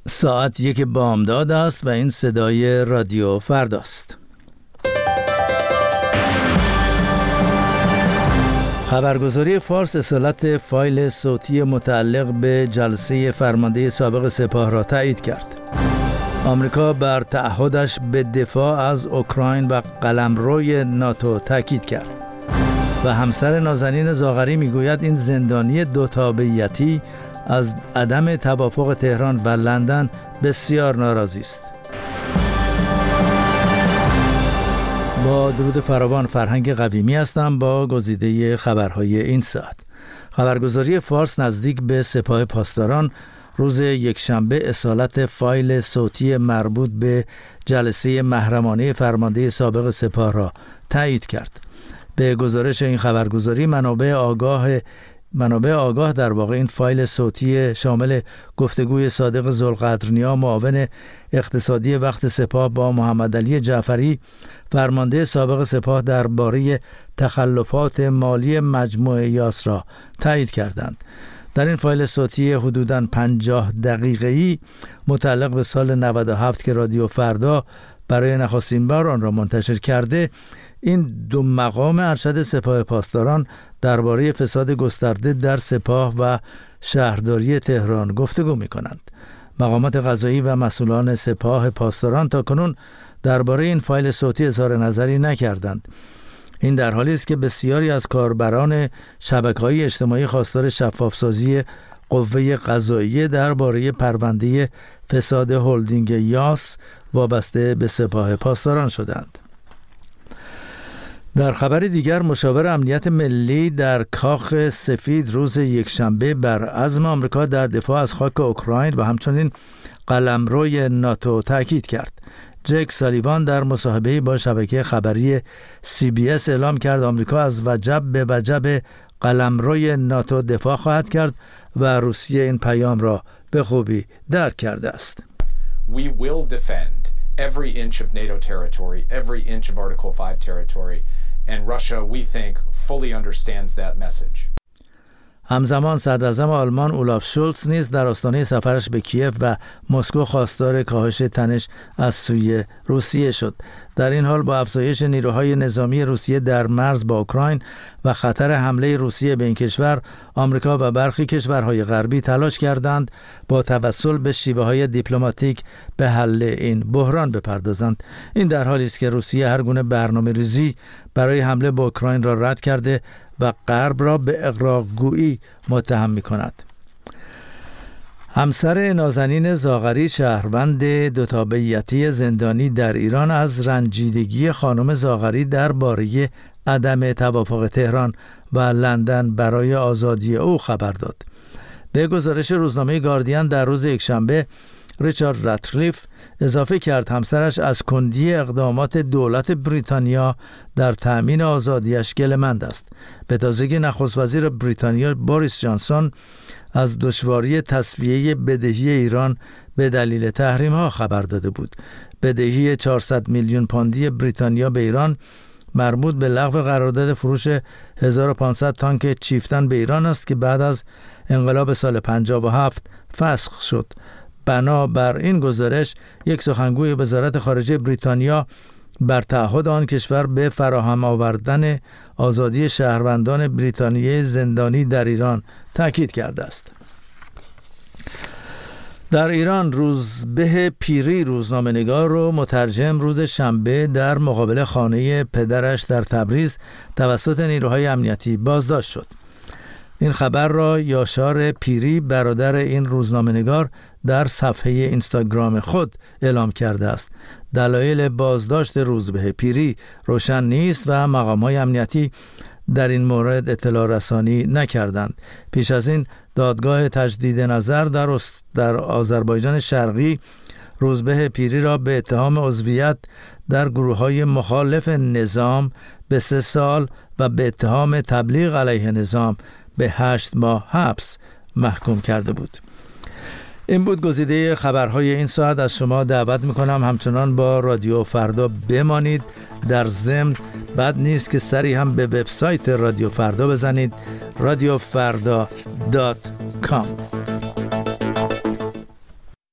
ساعت 1 بامداد است و این صدای رادیو فرداست. خبرگزاری فارس اصالت فایل صوتی متعلق به جلسه فرمانده سابق سپاه را تایید کرد. آمریکا بر تعهدش به دفاع از اوکراین و قلمروی ناتو تاکید کرد و همسر نازنین زاغری میگوید این زندانی دوتابعیتی از عدم توافق تهران و لندن بسیار ناراضی است. با درود فراوان، فرهنگ قویمی هستم با گزیده خبرهای این ساعت. خبرگزاری فارس نزدیک به سپاه پاسداران روز یکشنبه اصالت فایل صوتی مربوط به جلسه محرمانه فرمانده سابق سپاه را تایید کرد. به گزارش این خبرگزاری منابع آگاه در واقع این فایل صوتی شامل گفتگوی صادق ذوالقدرنیا معاون اقتصادی وقت سپاه با محمد علی جعفری فرمانده سابق سپاه درباره تخلفات مالی مجموعه یاس را تایید کردند. در این فایل صوتی حدوداً 50 دقیقه‌ای متعلق به سال 97 که رادیو فردا برای نخستین بار آن را منتشر کرده، این دو مقام ارشد سپاه پاسداران درباره فساد گسترده در سپاه و شهرداری تهران گفتگو می‌کنند. مقامات قضایی و مسئولان سپاه پاسداران تاکنون درباره این فایل صوتی اظهار نظری نکردند. این در حالی است که بسیاری از کاربران شبکه‌های اجتماعی خواستار شفافسازی قوه قضاییه درباره پرونده فساد هلدینگ یاس وابسته به سپاه پاسداران شدند. در خبر دیگر، مشاور امنیت ملی در کاخ سفید روز یکشنبه بر عزم آمریکا در دفاع از خاک اوکراین و همچنین قلمروی ناتو تاکید کرد. جک سالیوان در مصاحبه‌ای با شبکه خبری CBS اعلام کرد آمریکا از وجب به وجب قلمروی ناتو دفاع خواهد کرد و روسیه این پیام را به خوبی درک کرده است. We will defend every inch of NATO territory, every inch of Article 5 territory, and Russia, we think, fully understands that message. همزمان صدراعظم آلمان اولاف شولتز نیز در آستانه سفرش به کیف و مسکو خواستار کاهش تنش از سوی روسیه شد. در این حال با افزایش نیروهای نظامی روسیه در مرز با اوکراین و خطر حمله روسیه به این کشور، آمریکا و برخی کشورهای غربی تلاش کردند با توسل به شیوه‌های دیپلماتیک به حل این بحران بپردازند. این در حالی است که روسیه هر گونه برنامه‌ریزی برای حمله به اوکراین را رد کرده و غرب را به اغراق‌گویی متهم می‌کند. همسر نازنین زاغری، شهروند دوتابعیتی زندانی در ایران، از رنجیدگی خانم زاغری درباره عدم توافق تهران و لندن برای آزادی او خبر داد. به گزارش روزنامه گاردین در روز یکشنبه، ریچارد راتکلیف اضافه کرد همسرش از کندی اقدامات دولت بریتانیا در تأمین آزادیش گله‌مند است. به تازگی نخست وزیر بریتانیا بوریس جانسون از دشواری تسویه بدهی ایران به دلیل تحریم‌ها خبر داده بود. بدهی 400 میلیون پوندی بریتانیا به ایران مربوط به لغو قرارداد فروش 1500 تانک چیفتن به ایران است که بعد از انقلاب سال 57 فسخ شد. بنابر این گزارش، یک سخنگوی وزارت خارجه بریتانیا بر تعهد آن کشور به فراهم آوردن آزادی شهروندان بریتانیایی زندانی در ایران تاکید کرده است. در ایران، روزبه پیری روزنامه‌نگار و مترجم روز شنبه در مقابل خانه پدرش در تبریز توسط نیروهای امنیتی بازداشت شد. این خبر را یاشار پیری، برادر این روزنامه‌نگار، در صفحه اینستاگرام خود اعلام کرده است. دلایل بازداشت روزبه پیری روشن نیست و مقام‌های امنیتی در این مورد اطلاع رسانی نکردند. پیش از این دادگاه تجدید نظر در آذربایجان شرقی روزبه پیری را به اتهام عضویت در گروه‌های مخالف نظام به 3 سال و به اتهام تبلیغ علیه نظام به 8 ماه حبس محکوم کرده بود. این بود گزیده خبرهای این ساعت. از شما دعوت میکنم همچنان با رادیو فردا بمانید. در ضمن بد نیست که سری هم به وبسایت رادیو فردا بزنید، radiofarda.com.